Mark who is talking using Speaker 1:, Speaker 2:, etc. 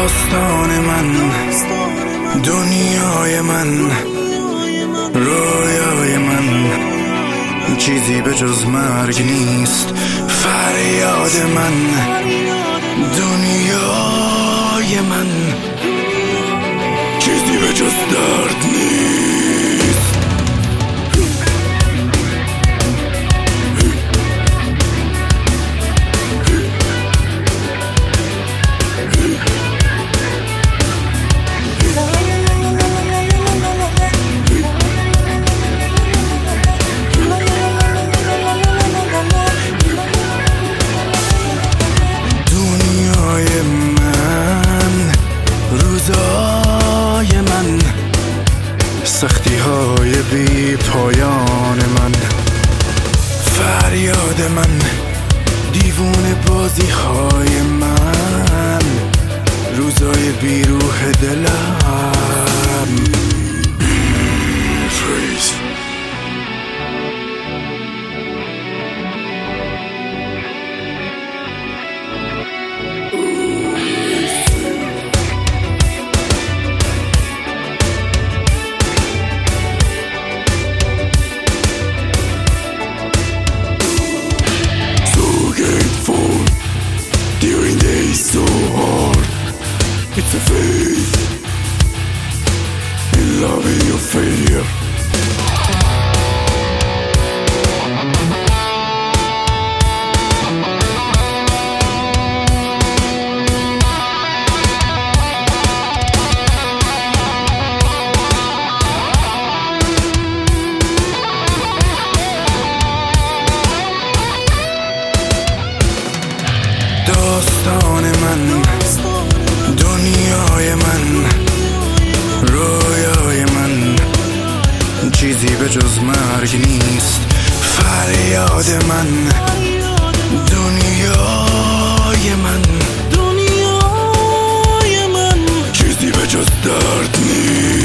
Speaker 1: داستان من، دنیای من، رویای من، چیزی به جز مرگ نیست. فریاد من، دنیای من، چیزی به جز درد نیست. روزای من، سختی های بی پایان من، فریاد من، دیوونه بازی های من، روزای بی روح دلم. During days so hard, it's a faith in loving your failure. داستان من، دنیای من، رویای من، چیزی به جز مرگ نیست. فریاد من، دنیای من، چیزی به جز درد نیست.